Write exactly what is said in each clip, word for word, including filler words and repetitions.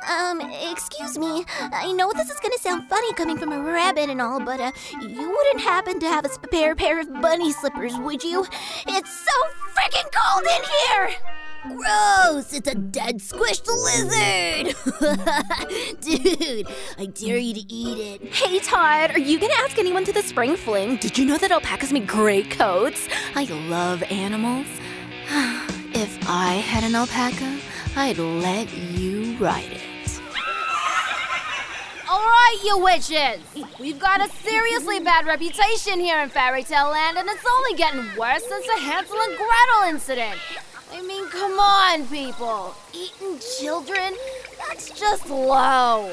Um, excuse me. I know this is gonna sound funny coming from a rabbit and all, but uh, you wouldn't happen to have a spare pair of bunny slippers, would you? It's so freaking cold in here! Gross! It's a dead squished lizard! Dude, I dare you to eat it. Hey, Todd, are you gonna ask anyone to the spring fling? Did you know that alpacas make great coats? I love animals. If I had an alpaca, I'd let you ride it. All right, you witches! We've got a seriously bad reputation here in Fairy Tale Land, and it's only getting worse since the Hansel and Gretel incident. I mean, come on, people. Eating children? That's just low.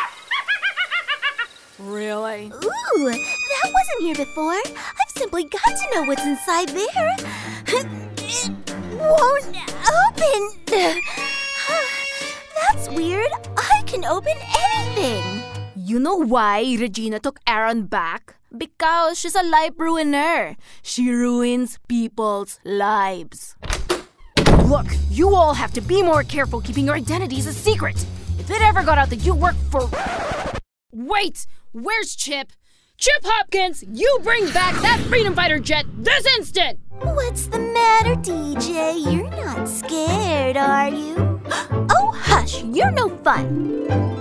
Really? Ooh, that wasn't here before. I've simply got to know what's inside there. It won't open. That's weird. I can open anything. You know why Regina took Aaron back? Because she's a life ruiner. She ruins people's lives. Look, you all have to be more careful keeping your identities a secret. If it ever got out that you work for... Wait! Where's Chip? Chip Hopkins, you bring back that freedom fighter jet this instant! What's the matter, D J? You're not scared, are you? Oh, hush! You're no fun.